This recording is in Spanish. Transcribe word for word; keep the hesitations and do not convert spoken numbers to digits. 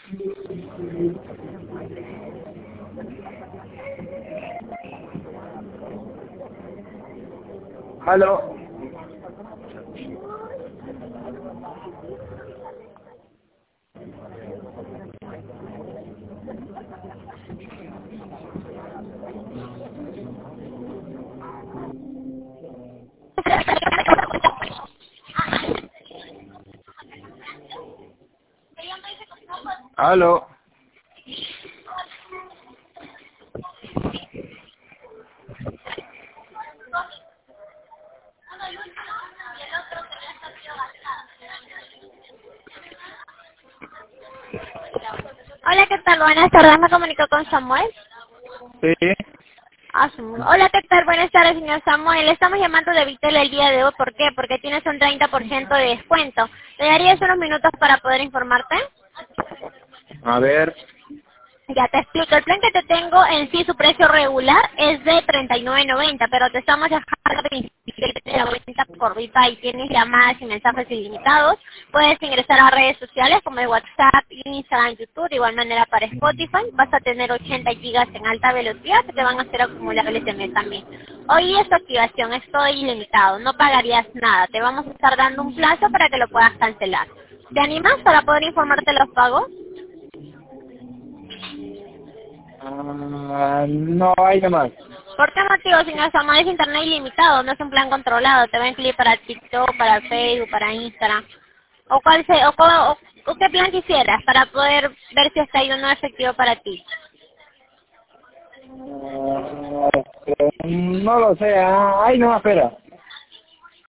Aló. Aló. Hola, ¿qué tal? Buenas tardes, me comunico con Samuel. Sí. Ah, Samuel. Hola, ¿qué tal? Buenas tardes, señor Samuel. Le estamos llamando de Vitel el día de hoy. ¿Por qué? Porque tienes un treinta por ciento de descuento. ¿Le darías unos minutos para poder informarte? A ver. Ya te explico, el plan que te tengo en sí, su precio regular es de treinta y nueve noventa, pero te estamos dejando veintisiete noventa por Vita y tienes llamadas y mensajes ilimitados. Puedes ingresar a redes sociales como el WhatsApp, Instagram, YouTube, de igual manera para Spotify. Vas a tener ochenta gigas en alta velocidad que te van a ser acumulables de mes también. Hoy es tu activación, es todo ilimitado, no pagarías nada. Te vamos a estar dando un plazo para que lo puedas cancelar. ¿Te animas para poder informarte los pagos? Ah, no hay nomás. ¿Por qué motivo, señor Samuel? Es internet ilimitado, no es un plan controlado. Te va a incluir para TikTok, para Facebook, para Instagram. ¿O cuál se, o, co- o, o qué plan quisieras para poder ver si está ahí o no efectivo para ti? Ah, este, no lo sé. Ah, ay, no, espera.